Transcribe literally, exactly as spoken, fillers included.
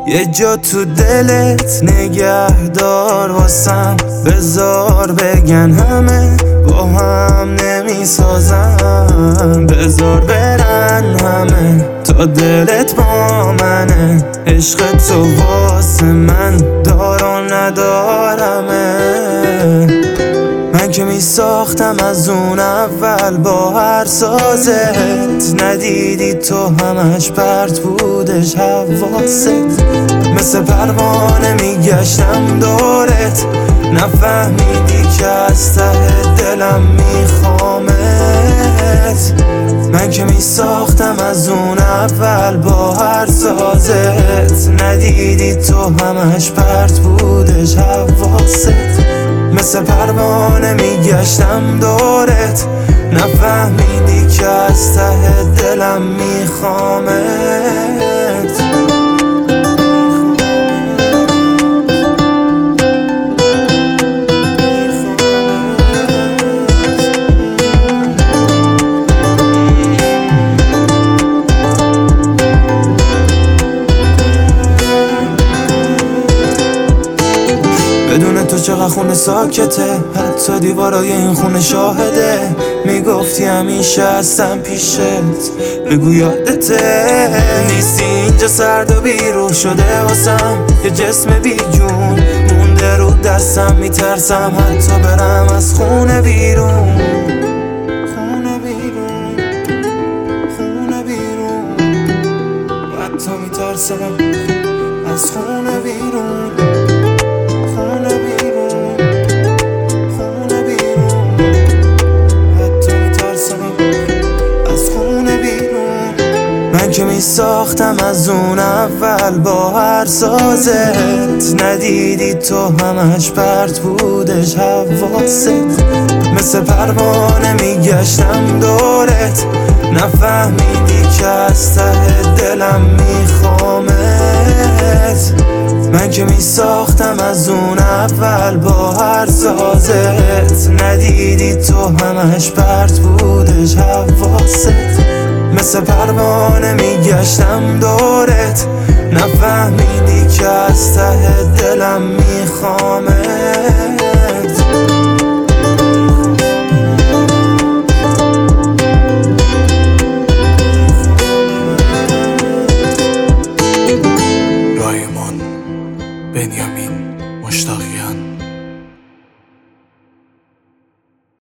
یه جا تو دلت نگهدار واسم، بذار بگن همه با هم نمیسازم، بذار برن همه تا دلت با منه. عشق تو واسه من دار و ندارمه. من که می ساختم از اون اول با هر سازت، ندیدی تو همش پرت بودش حواست. مثل پروانه می گشتم دورت، نفهمیدی که از ته دلم میخوامت. من که می ساختم از اون اول با هر سازت، ندیدی تو همش پرت بودش حواست. مثل پروانه می گشتم دورت، نفهمیدی که از ته دلم میخوامت. بدون تو چقدر خونه ساکته، حتی دیوارای این خونه شاهده. میگفتی همیشه هستم پیشت، بگو یادته نیستی اینجا. سرد و بیروح شده واسم، یه جسم بی جون مونده رو دستم. میترسم حتی برم از خونه بیرون، خونه بیرون، خونه بیرون. حتی میترسم از خونه بیرون. من که می ساختم از اون اول با هر سازت، ندیدی تو همش پرت بودش حواست. مثل پروانه می گشتم دورت، نفهمیدی که از ته دلم میخوامت. من که می ساختم از اون اول با هر سازت، ندیدی تو همش پرت بودش حواست. مثل پروانه می گشتم دورت، نفهمیدی که از ته دلم میخوامت. رایمان بنیامین مشتاقیان.